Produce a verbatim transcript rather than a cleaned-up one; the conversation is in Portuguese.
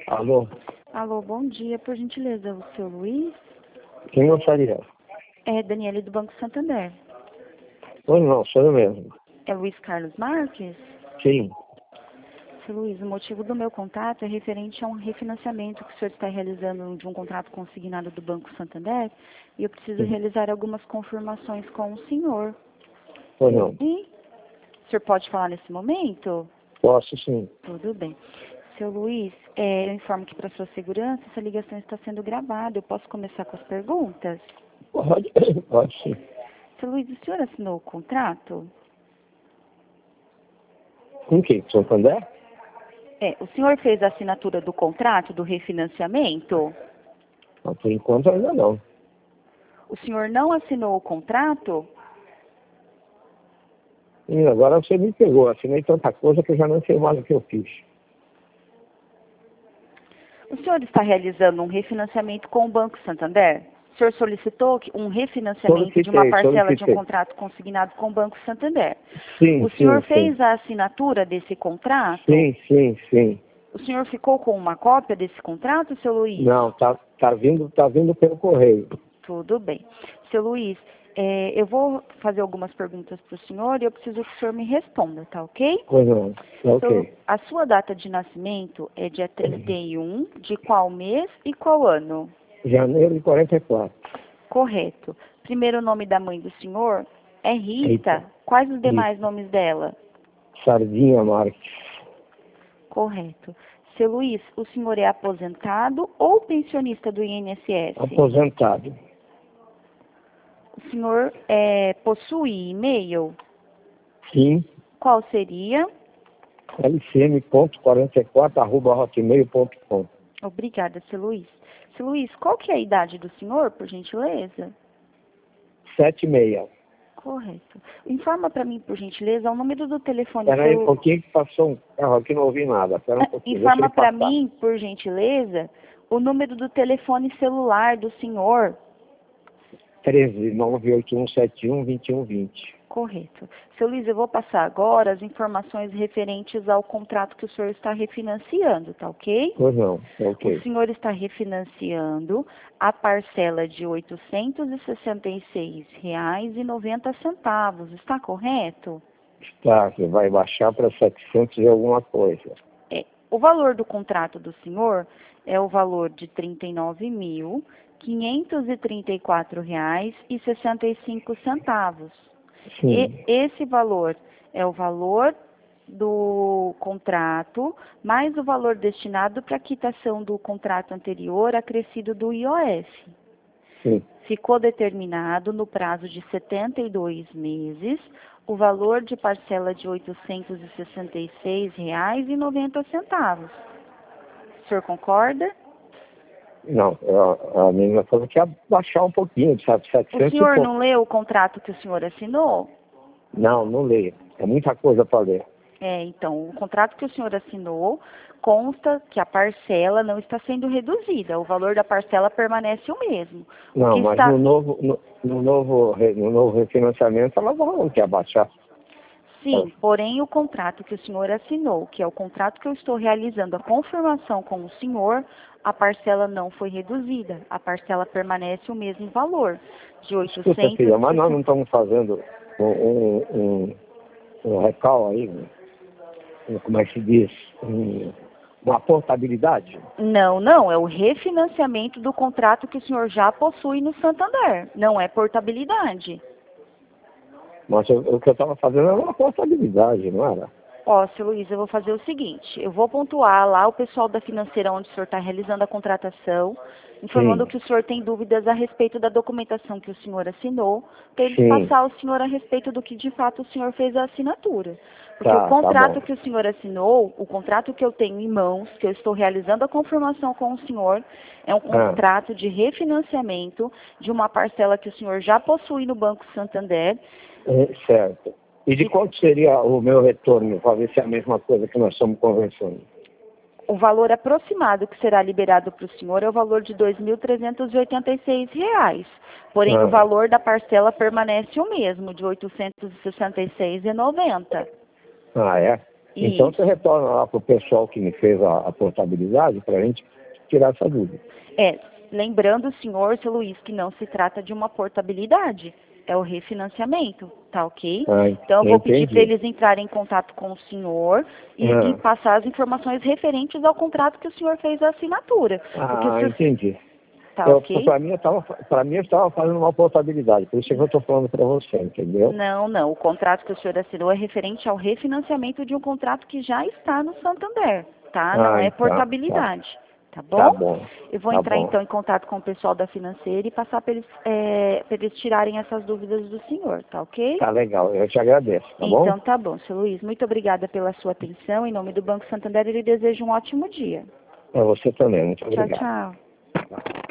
Alô? Alô, bom dia. Por gentileza, o seu Luiz? Quem gostaria? É Daniele do Banco Santander. Pois não, sou eu mesmo. É Luiz Carlos Marques? Sim. Seu Luiz, o motivo do meu contato é referente a um refinanciamento que o senhor está realizando de um contrato consignado do Banco Santander e eu preciso Sim. realizar algumas confirmações com o senhor. Pois não. E o senhor pode falar nesse momento? Posso sim. Tudo bem. Seu Luiz, é, eu informo que para sua segurança essa ligação está sendo gravada. Eu posso começar com as perguntas? Pode, pode sim. Seu Luiz, o senhor assinou o contrato? Com quem? Santander? É, o senhor fez a assinatura do contrato do refinanciamento? Não, por enquanto ainda não. O senhor não assinou o contrato? E agora você me pegou. Assinei tanta coisa que eu já não sei mais o que eu fiz. O senhor está realizando um refinanciamento com o Banco Santander? O senhor solicitou que- um refinanciamento de uma Solicitei, parcela de um solicitei. contrato consignado com o Banco Santander. Sim, O sim, senhor sim. fez a assinatura desse contrato? Sim, sim, sim. O senhor ficou com uma cópia desse contrato, seu Luiz? Não, tá, tá vindo, tá vindo pelo correio. Tudo bem. Seu Luiz, é, eu vou fazer algumas perguntas para o senhor e eu preciso que o senhor me responda, tá ok? Pois não. Tá Seu- ok. a sua data de nascimento é dia trinta e um de qual mês e qual ano? Janeiro de quarenta e quatro. Correto. Primeiro nome da mãe do senhor é Rita. Rita. Quais os demais nomes dela? Sardinha Marques. Correto. Seu Luiz, o senhor é aposentado ou pensionista do I N S S? Aposentado. O senhor é, possui e-mail? Sim. Qual seria? L C M ponto quarenta e quatro arroba hotmail ponto com. Obrigada, seu Luiz. Seu Luiz, qual que é a idade do senhor, por gentileza? Sete e meia. Correto. Informa para mim, por gentileza, o número do telefone Espera aí um celu- pouquinho que passou um carro aqui, não ouvi nada. Espera um Ah, pouquinho, deixa Informa ele para passar. mim, por gentileza, o número do telefone celular do senhor. treze, nove oito um sete um, dois um dois zero. Correto. Seu Luiz, eu vou passar agora as informações referentes ao contrato que o senhor está refinanciando, tá ok? Pois não, é O ok. senhor está refinanciando a parcela de oitocentos e sessenta e seis reais e noventa centavos, está correto? Está, que vai baixar para setecentos e alguma coisa. É. O valor do contrato do senhor é o valor de trinta e nove mil, quinhentos e trinta e quatro reais e sessenta e cinco centavos. Sim, E esse valor é o valor do contrato, mais o valor destinado para a quitação do contrato anterior acrescido do I O F. sim. Ficou determinado no prazo de setenta e dois meses o valor de parcela de oitocentos e sessenta e seis reais e noventa centavos. O senhor concorda? Não, a, a menina falou que ia baixar um pouquinho, sabe? O setecentos e senhor pouco. não leu o contrato que o senhor assinou? Não, não leio. É muita coisa para ler. É, então, o contrato que o senhor assinou consta que a parcela não está sendo reduzida, o valor da parcela permanece o mesmo. O Não, que mas está... no novo, no, no novo, re- no novo refinanciamento ela falou que ia baixar. Sim, porém o contrato que o senhor assinou, que é o contrato que eu estou realizando a confirmação com o senhor, a parcela não foi reduzida, a parcela permanece o mesmo valor, de Escuta, filha, mas nós não oitocentos e sessenta. estamos fazendo um, um, um, um recal aí, um, como é que se diz? Um, uma portabilidade? Não, não, é o refinanciamento do contrato que o senhor já possui no Santander, não é portabilidade. Mas eu- o que eu estava fazendo era uma portabilidade, não era? Ó, seu Luiz, eu vou fazer o seguinte, eu vou pontuar lá o pessoal da financeira onde o senhor está realizando a contratação, informando Sim, que o senhor tem dúvidas a respeito da documentação que o senhor assinou, para eles sim, passar ao senhor a respeito do que de fato o senhor fez a assinatura. Porque o tá, tá contrato bom. que o senhor assinou, o contrato que eu tenho em mãos, que eu estou realizando a confirmação com o senhor, é um Ah, contrato de refinanciamento de uma parcela que o senhor já possui no Banco Santander. é, certo. E de E quanto seria o meu retorno, para ver se é a mesma coisa que nós estamos conversando? o valor aproximado que será liberado para o senhor é o valor de dois mil trezentos e oitenta e seis reais. Porém, Ah, o valor da parcela permanece o mesmo, de oitocentos e sessenta e seis reais e noventa centavos. ah, é? Então Isso. você retorna lá para o pessoal que me fez a, a portabilidade para a gente tirar essa dúvida. É, lembrando, senhor, seu Luiz, que não se trata de uma portabilidade, é o refinanciamento, tá ok? Ah, Então eu vou pedir entendi. para eles entrarem em contato com o senhor e, Ah. e passar as informações referentes ao contrato que o senhor fez a assinatura. Porque Ah, se o... entendi. Tá Eu, ok? para mim, eu estava para mim, eu estava fazendo uma portabilidade, por isso que eu estou falando para você, entendeu? Não, não. O contrato que o senhor assinou é referente ao refinanciamento de um contrato que já está no Santander, tá? Não Ah, é então, tá, portabilidade, tá tá bom? bom, Eu vou tá entrar bom. então em contato com o pessoal da financeira e passar para eles, é, para eles tirarem essas dúvidas do senhor, tá ok? Tá legal, eu te agradeço, tá bom? Então tá bom, seu Luiz. Muito obrigada pela sua atenção. Em nome do Banco Santander, eu lhe desejo um ótimo dia. Para você também, muito Tchau, obrigado. tchau.